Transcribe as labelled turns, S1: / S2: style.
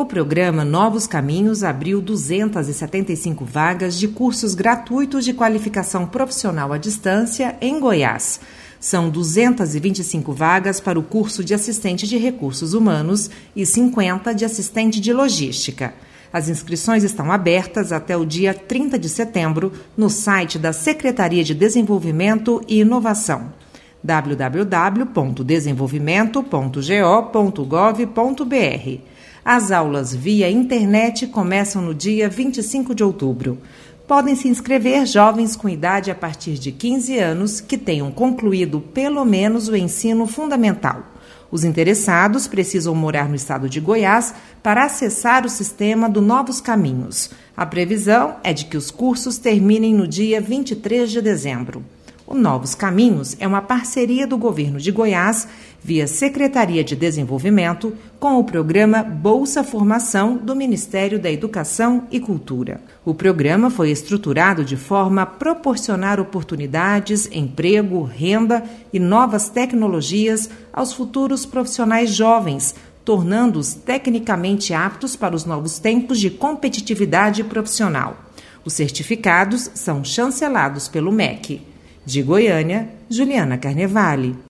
S1: programa Novos Caminhos abriu 275 vagas de cursos gratuitos de qualificação profissional à distância em Goiás. São 225 vagas para o curso de assistente de recursos humanos e 50 de assistente de logística. As inscrições estão abertas até o dia 30 de setembro no site da Secretaria de Desenvolvimento e Inovação, www.desenvolvimento.go.gov.br. As aulas via internet começam no dia 25 de outubro. Podem se inscrever jovens com idade a partir de 15 anos que tenham concluído pelo menos o ensino fundamental. Os interessados precisam morar no estado de Goiás para acessar o sistema do Novos Caminhos. A previsão é de que os cursos terminem no dia 23 de dezembro. O Novos Caminhos é uma parceria do governo de Goiás, via Secretaria de Desenvolvimento, com o programa Bolsa Formação do Ministério da Educação e Cultura. O programa foi estruturado de forma a proporcionar oportunidades, emprego, renda e novas tecnologias aos futuros profissionais jovens, tornando-os tecnicamente aptos para os novos tempos de competitividade profissional. Os certificados são chancelados pelo MEC. De Goiânia, Juliana Carnevale.